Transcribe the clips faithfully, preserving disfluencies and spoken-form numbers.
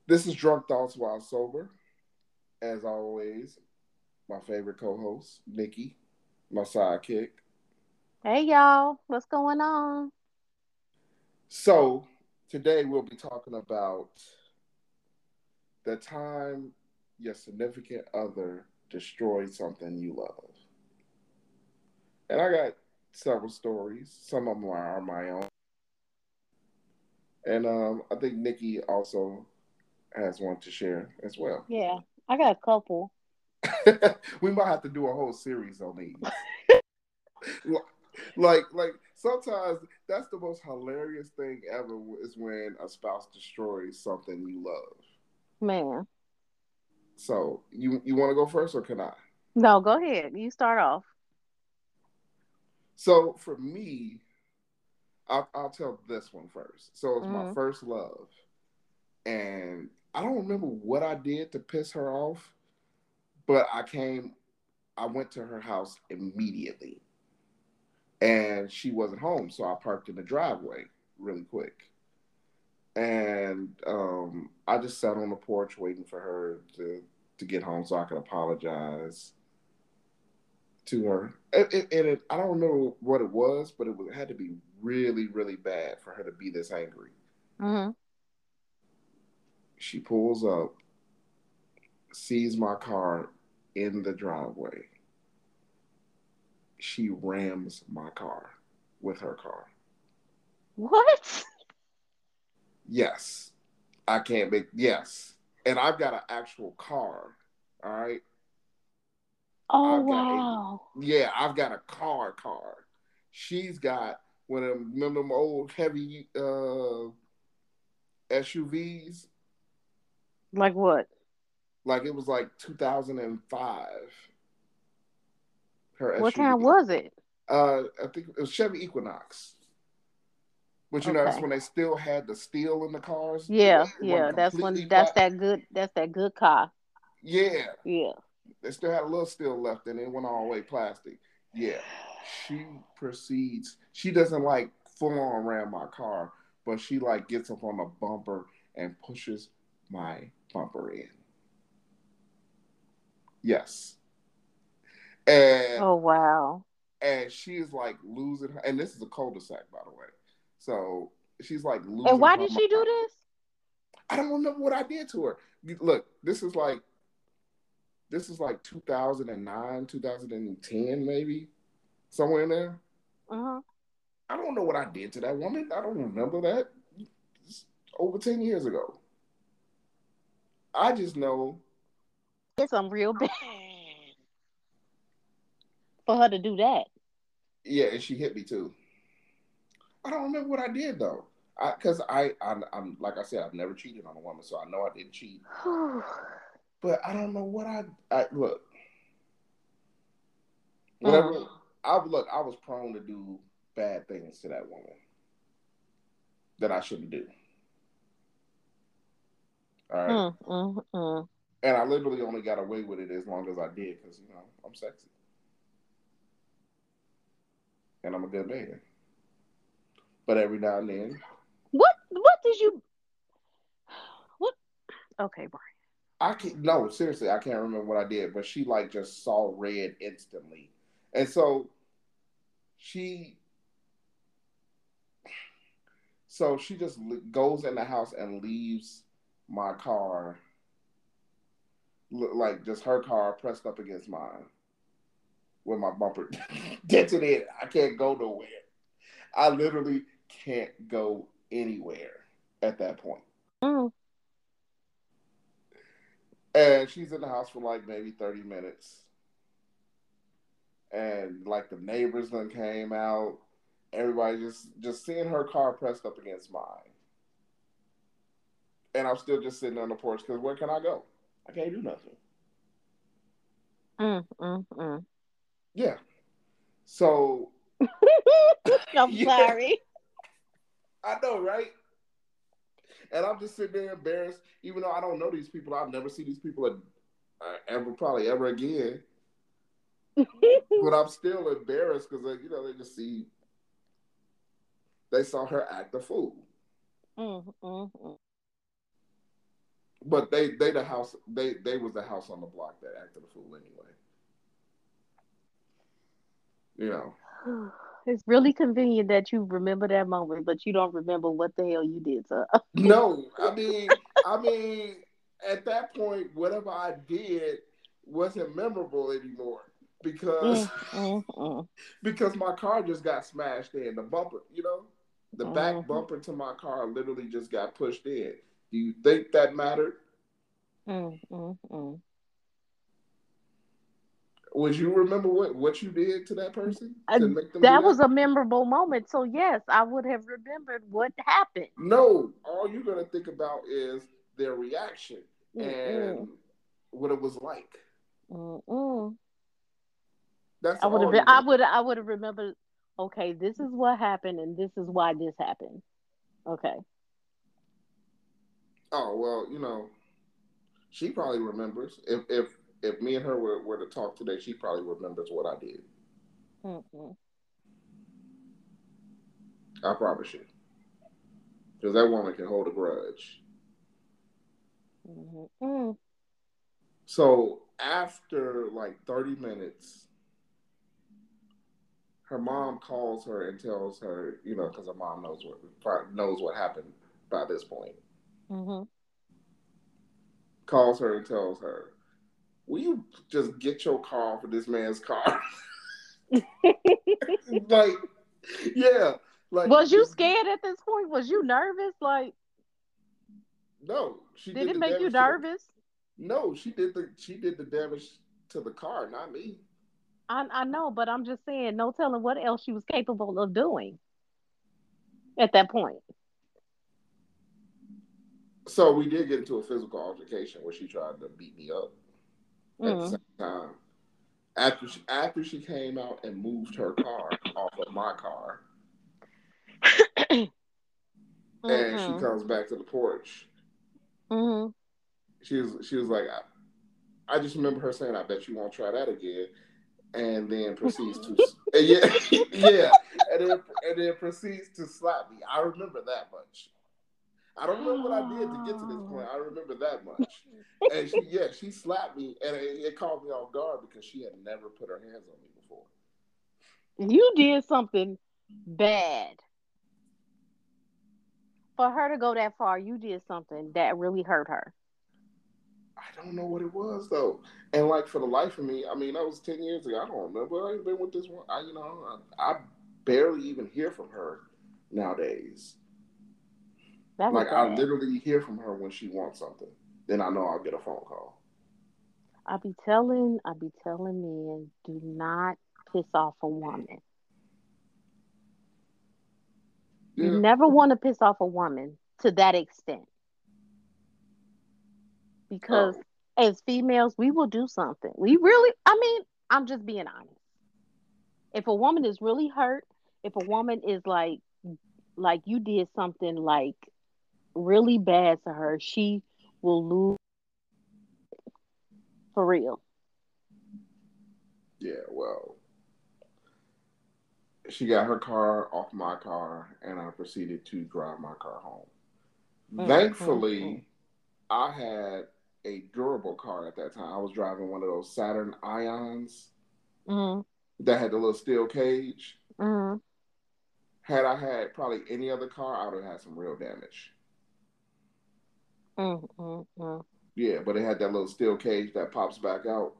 This is Drunk Thoughts While Sober. As always, my favorite co-host, Nikki, my sidekick. Hey y'all, what's going on? So today we'll be talking about the time your significant other destroyed something you love. And I got several stories. Some of them are my own. And um, I think Nikki also has one to share as well. Yeah, I got a couple. We might have to do a whole series on these. like like sometimes that's the most hilarious thing ever is when a spouse destroys something you love. Man. So you you want to go first or can I? No, go ahead. You start off. So for me, I'll, I'll tell this one first. So it's my Mm-hmm. first love, and I don't remember what I did to piss her off, but I came, I went to her house immediately, and she wasn't home, so I parked in the driveway really quick. And um, I just sat on the porch waiting for her to to get home so I could apologize to her. And, and, and it, I don't remember what it was, but it, was, it had to be really, really bad for her to be this angry. Mm-hmm. She pulls up, sees my car in the driveway. She rams my car with her car. What? Yes, I can't make yes, and I've got an actual car. All right, Oh I've got a wow. yeah, I've got a car car. She's got one of them, remember them old heavy uh, S U Vs. Like what? Like it was like two thousand five. Her What S U V. kind was it? Uh, I think it was Chevy Equinox. But you know that's Okay. when they still had the steel in the cars. It Yeah, wasn't yeah. That's completely when that's flat. that good that's that good car. Yeah, Yeah. they still had a little steel left, and it went all the way plastic. Yeah, she proceeds. She doesn't like full on ram my car, but she like gets up on the bumper and pushes my bumper in. Yes, and Oh wow. and she is like losing her. And this is a cul-de-sac, by the way. So she's like And losing why her did she do mind. this? I don't remember what I did to her. Look, this is like this is like two thousand nine, two thousand ten, maybe somewhere in there. Uh-huh. I don't know what I did to that woman. I don't remember that. It's over ten years ago. I just know, It's some real bad for her to do that. yeah, and she hit me too. I don't remember what I did though. Because I, I, I, I'm like I said, I've never cheated on a woman, so I know I didn't cheat. But I don't know what I, I look. mm, Whatever. I look. I was prone to do bad things to that woman that I shouldn't do. All right. mm, mm, mm. And I literally only got away with it as long as I did because you know I'm sexy and I'm a good man. But every now and then, What what did you what okay, Brian. I can no seriously, I can't remember what I did. But she like just saw red instantly, and so she so she just goes in the house and leaves my car like just her car pressed up against mine with my bumper dented in. I can't go nowhere. I literally can't go anywhere at that point. Mm. And she's in the house for like maybe thirty minutes. And like the neighbors then came out. Everybody just just seeing her car pressed up against mine. And I'm still just sitting on the porch because where can I go? I can't do nothing. Mm, mm, mm. Yeah. So I'm yeah, sorry. I know, right? And I'm just sitting there embarrassed, even though I don't know these people. I've never seen these people uh, ever, probably ever again. But I'm still embarrassed because, you know, they just see, they saw her act a fool. Mm, mm, mm. But they they the house they they was the house on the block that acted a fool anyway. You know. It's really convenient that you remember that moment, but you don't remember what the hell you did to her. No, I mean, I mean, at that point, whatever I did wasn't memorable anymore because Mm, mm, mm, because my car just got smashed in the bumper. You know, the back mm, bumper to my car literally just got pushed in. Do you think that mattered? mm, mm, mm. Would you remember what what you did to that person Uh, to make them do that that? was a memorable moment. So yes, I would have remembered what happened. No, all you're gonna think about is their reaction Mm-mm, and what it was like. mm-mm. That's I would have all been. you're I gonna would. think. I would have remembered. Okay, this is what happened, and this is why this happened. Okay. Oh well, you know, she probably remembers. If if if me and her were, were to talk today, she probably remembers what I did. Mm-mm, I promise you, because that woman can hold a grudge. mm-mm, So after like thirty minutes, her mom calls her and tells her, you know, because her mom knows what knows what happened by this point. mm-hmm. Calls her and tells her, "Will you just get your car for this man's car?" Like, yeah, like Was you scared at this point? Was you nervous? Like, no, she did did it the make you damage to the. nervous? No, she did the she did the damage to the car, not me. I I know, but I'm just saying, no telling what else she was capable of doing at that point. So we did get into a physical altercation where she tried to beat me up at the same Mm. time. After she, after she came out and moved her car off of my car, and she Mm-mm. comes back to the porch, Mm-hmm. she was she was like, I, I just remember her saying, "I bet you won't try that again," and then proceeds to and yeah yeah, and then and then proceeds to slap me. I remember that much. I don't remember what I did to get to this point. I remember that much. And she, yeah, she slapped me, and it, it caught me off guard because she had never put her hands on me before. You did something bad. For her to go that far, you did something that really hurt her. I don't know what it was though, and like for the life of me, I mean, that was ten years ago. I don't remember. I ain't been with this one. I, you know, I, I barely even hear from her nowadays. That was Like I bad. literally hear from her when she wants something. Then I know I'll get a phone call. I be telling, I be telling men, do not piss off a woman. You Yeah. never want to piss off a woman to that extent because Oh, as females, we will do something. We really, I mean, I'm just being honest. If a woman is really hurt, if a woman is like, like you did something like really bad to her, she will lose for real. yeah. Well, she got her car off my car, and I proceeded to drive my car home. Mm, mm, mm. Thankfully, I had a durable car at that time. I was driving one of those Saturn Ions Mm, that had the little steel cage. mm, Had I had probably any other car, I would have had some real damage. mm, mm, mm, Yeah, but it had that little steel cage that pops back out.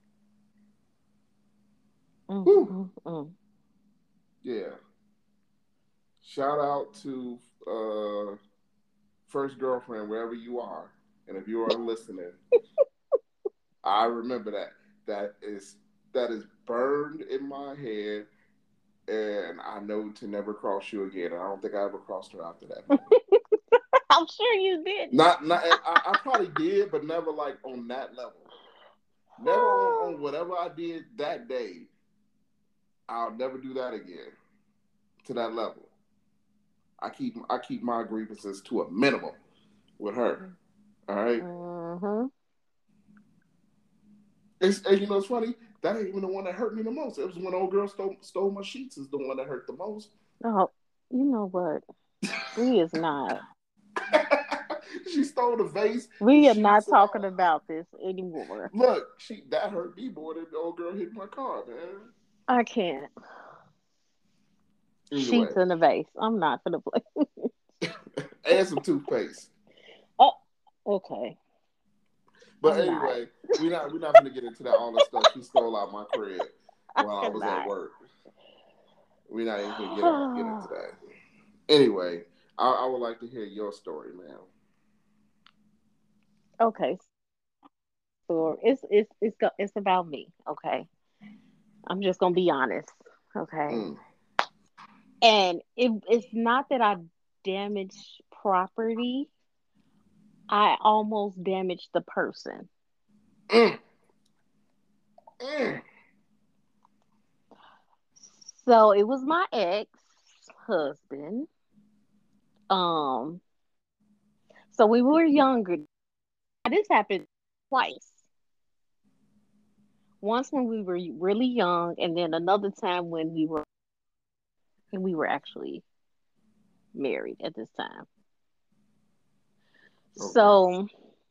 mm, Whew. mm, mm. Yeah. Shout out to uh, first girlfriend, wherever you are. And if you are listening, I remember that. That is that is burned in my head, and I know to never cross you again. And I don't think I ever crossed her after that moment. I'm sure you didn't. Not, not. I, I probably did, but never like on that level. Never on, on whatever I did that day. I'll never do that again to that level. I keep I keep my grievances to a minimum with her. All right. Mm-hmm. It's, and you know, it's funny. That ain't even the one that hurt me the most. It was when old girl stole, stole my sheets. Is the one that hurt the most. Oh, you know what? We is not. She stole the vase and We are she not said, talking about this anymore. "Look, she that hurt me more than the old girl hitting my car, man." I can't. Anyway, Sheets in a vase. I'm not gonna play. and some toothpaste. Oh, okay. But I'm not. anyway, we not we not gonna get into that all the stuff she stole out my crib I while I was at cannot. work. We're not even gonna get on get into that. Anyway, I, I would like to hear your story, man. Okay, so it's it's it's go- it's about me. Okay, I'm just gonna be honest. Okay, Mm, and it, it's not that I damaged property. I almost damaged the person. mm, mm. So it was my ex husband. Um, so we were younger. This happened twice. Once when we were really young, and then another time when we were and we were actually married at this time. Okay. So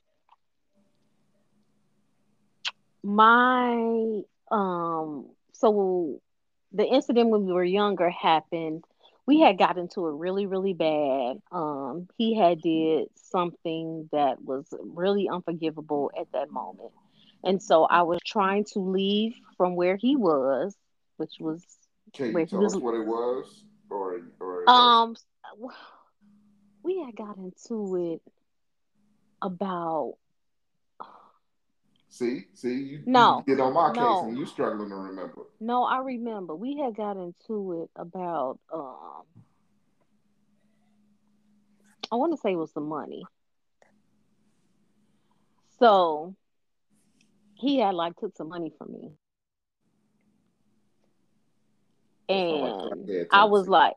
my um so the incident when we were younger happened. We had got into it really really bad. Um he had did something that was really unforgivable at that moment. And so I was trying to leave from where he was, which was Can you where he tell was. us what it was, or or is that um we had got into it about. see see you you No, get on my case and no, you struggling to remember? no. I remember we had got into it about. Um, I want to say it was the money. So he had like took some money from me, That sound like and crackhead I was tendencies. like,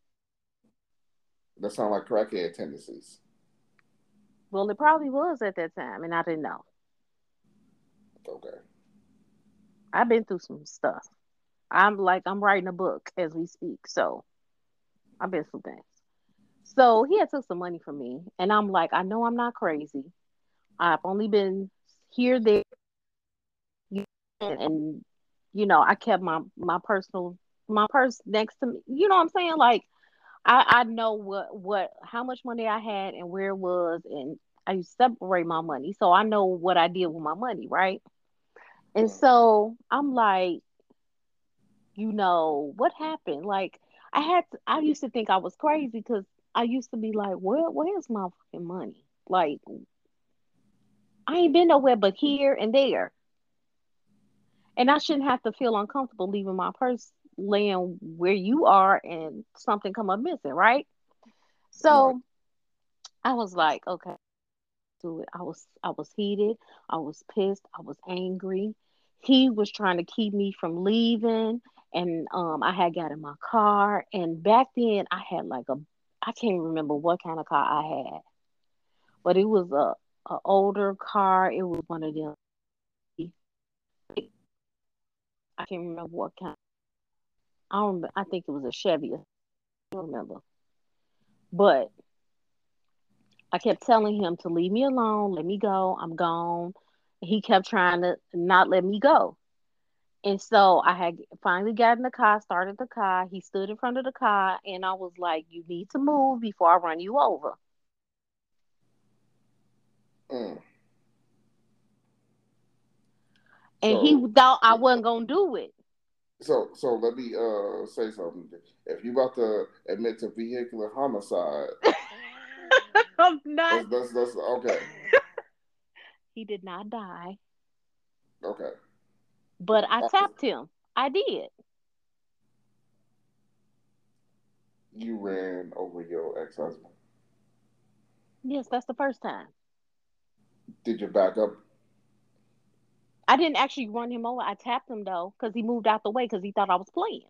That sound like crackhead tendencies. well, it probably was at that time, and I didn't know. Okay. I've been through some stuff. I'm like I'm writing a book as we speak, so I've been through things. So he had took some money from me, and I'm like, I know I'm not crazy. I've only been here, there, and, and you know, I kept my my personal my purse next to me. You know what I'm saying? Like I I know what what how much money I had and where it was, and I used to separate my money, so I know what I did with my money, right? And Mm. so I'm like, you know, what happened? Like I had to, I used to think I was crazy because I used to be like, where where's my fucking money? Like I ain't been nowhere but here and there. And I shouldn't have to feel uncomfortable leaving my purse laying where you are and something come up missing, right? Right. So I was like, okay, do it. I was I was heated, I was pissed, I was angry. He was trying to keep me from leaving, and um I had got in my car, and back then I had like a I can't remember what kind of car I had, but it was a, a older car. It was one of them. I can't remember what kind. I don't. I think it was a Chevy. I don't remember. But I kept telling him to leave me alone, let me go, I'm gone. He kept trying to not let me go. And so I had finally got in the car, started the car. He stood in front of the car, and I was like, you need to move before I run you over. Mm. And he So thought I wasn't going to do it. so so let me uh say something. If you about to admit to vehicular homicide, I'm not. that's that's that's okay. He did not die, Okay. but I Uh, tapped him. I did. You ran over your ex husband. Yes, that's the first time. Did you back up? I didn't actually run him over. I tapped him though, because he moved out the way because he thought I was playing.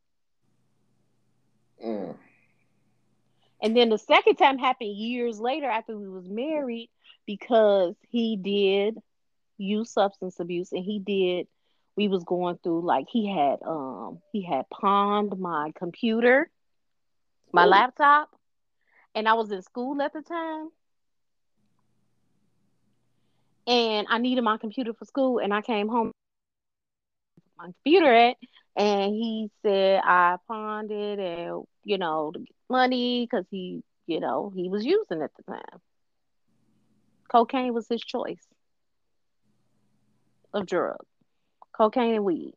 Mm. And then the second time happened years later after we was married because he did use substance abuse, and he did we was going through like he had um he had pawned my computer, my Oh. laptop, and I was in school at the time. and I needed my computer for school, and I came home my computer at, and he said I pawned it, and you know, to get money because he, you know, he was using at the time. Cocaine was his choice of drug. Cocaine and weed.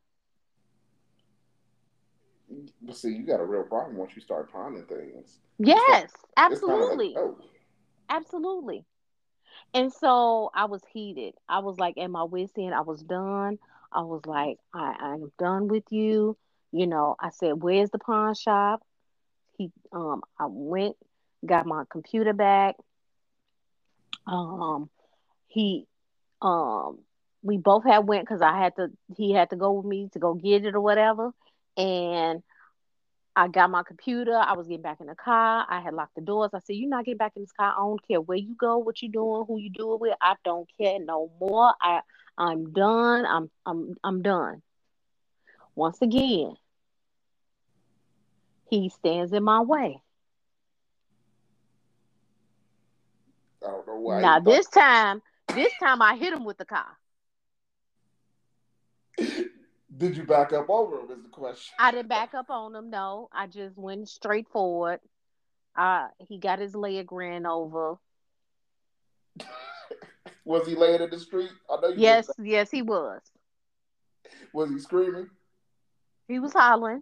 But see, you got a real problem once you start pawning things. It's kind Yes, of, it's kind of like, absolutely, oh, absolutely. And so I was heated. I was like at my wit's end. I was done. I was like, I, I'm done with you. You know, I said, where's the pawn shop? He, um, I went, got my computer back. Um, he, um, we both had went because I had to. He had to go with me to go get it or whatever. And I got my computer. I was getting back in the car. I had locked the doors. I said, "You're not getting back in this car. I don't care where you go, what you doing, who you do it with. I don't care no more. I I'm done. I'm I'm I'm done." Once again, he stands in my way. I don't know why he Now thought. this time, this time I hit him with the car. Did you back up over him? Is the question. I didn't back up on him. No, I just went straight forward. Uh, he got his leg ran over. Was he laying in the street? I know you looked. Yes, yes, he was. Was he screaming? He was hollering.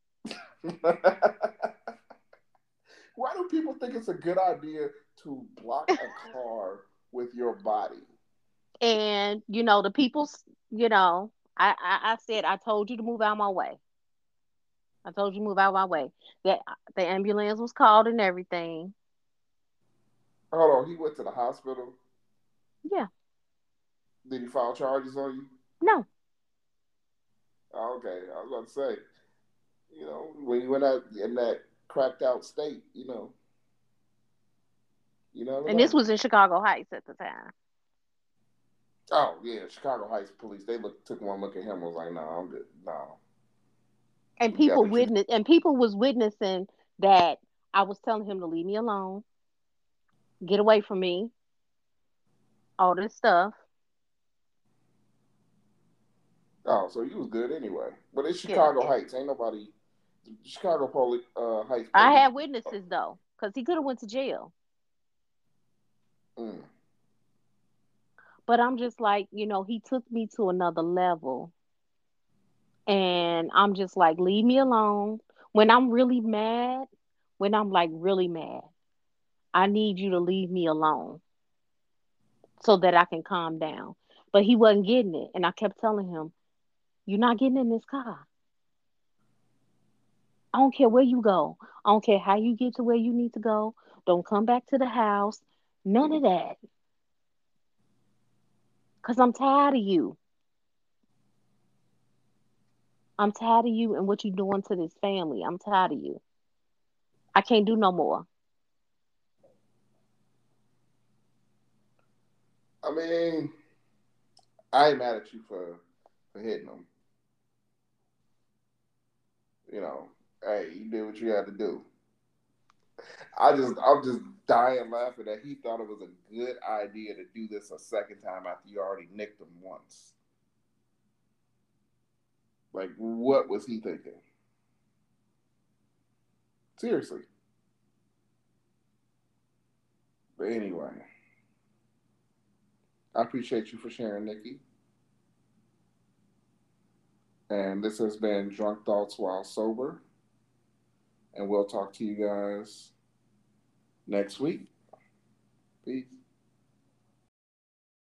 Why do people think it's a good idea to block a car with your body? And you know the people's, you know, I, I I said I told you to move out my way. I told you to move out my way. That the ambulance was called and everything. Hold on, he went to the hospital. Yeah, Did he file charges on you? no. Oh, okay, I was about to say, you know, when you went out in that cracked out state, you know, you never And this know. was in Chicago Heights at the time. Oh yeah, Chicago Heights police. They look took one look at him and was like, "No, I'm good. No, And we got people what you." witness and people was witnessing that I was telling him to leave me alone, get away from me, all this stuff. Oh, so you was good anyway. But it's Yeah, Chicago Heights. Ain't nobody. Chicago police, uh, Heights I police. had witnesses though, because he could have went to jail. Mm. But I'm just like, you know, he took me to another level. And I'm just like, leave me alone. When I'm really mad, when I'm like really mad, I need you to leave me alone so that I can calm down. But he wasn't getting it. And I kept telling him, you're not getting in this car. I don't care where you go. I don't care how you get to where you need to go. Don't come back to the house. None of that. Because I'm tired of you. I'm tired of you and what you're doing to this family. I'm tired of you. I can't do no more. I mean, I ain't mad at you for for hitting them. You know, hey, you did what you had to do. I just, I'm just dying laughing that he thought it was a good idea to do this a second time after you already nicked him once. Like, what was he thinking? Seriously. But anyway, I appreciate you for sharing, Nikki. And this has been Drunk Thoughts While Sober. And we'll talk to you guys next week. Peace.